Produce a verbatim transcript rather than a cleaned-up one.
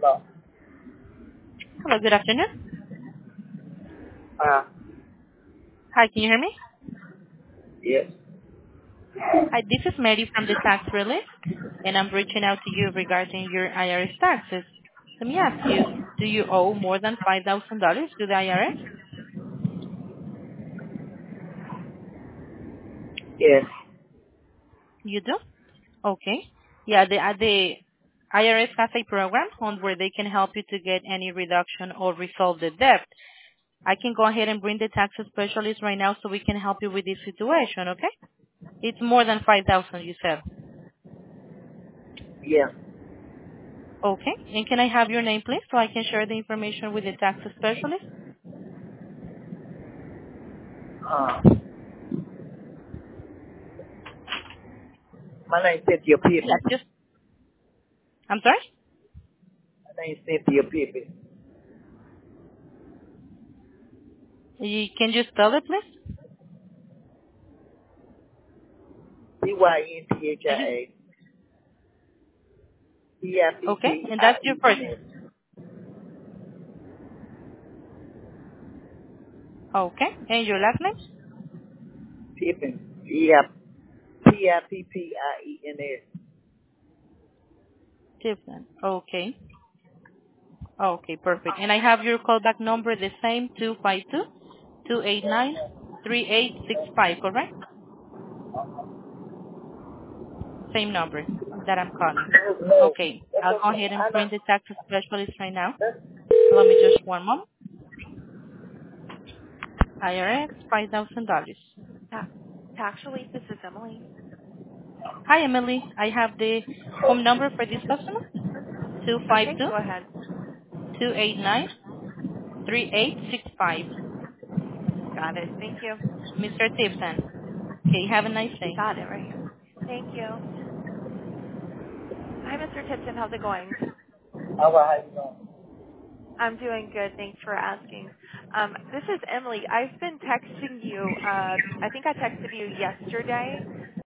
Hello. Hello, good afternoon. Uh, Hi, can you hear me? yes. Hi, this is Mary from the Tax Relief, and I'm reaching out to you regarding your I R S taxes. Let me ask you, do you owe more than five thousand dollars to the I R S? Yes. You do? Okay. Yeah, the, uh, the I R S has a program on where they can help you to get any reduction or resolve the debt. I can go ahead and bring the tax specialist right now so we can help you with this situation, okay? It's more than five thousand, you said. Yeah. Okay. And can I have your name, please, so I can share the information with the tax specialist? Uh, my name's Cynthia Yeah, Pippin. just, I'm sorry? My name's Cynthia Pippin. You, can you spell it, please? P Y N T H Can I you, A. P I P okay, P and I that's your E N first. S. Okay, and your last name? Pippin. P I P I P P I E N S. Tiffany. Okay. Okay, perfect. And I have your callback number the same, two five two, two eight nine, three eight six five, correct? Same number that I'm calling. No. Okay, That's I'll go okay. ahead and I know. print the tax specialist right now. That's, Allow me just one moment. I R S, five thousand dollars. Ta- Tax relief, this is Emily. Hi, Emily. I have the home number for this customer, two five Okay, two, go ahead. two eight nine, three eight six five. Got it. Thank you. Mister Tipton. Okay, have a nice You day. got it right here. Thank you. Hi, Mister Tipton. How's it going? all right. How you doing? I'm doing good. Thanks for asking. Um, this is Emily. I've been texting you. Uh, I think I texted you yesterday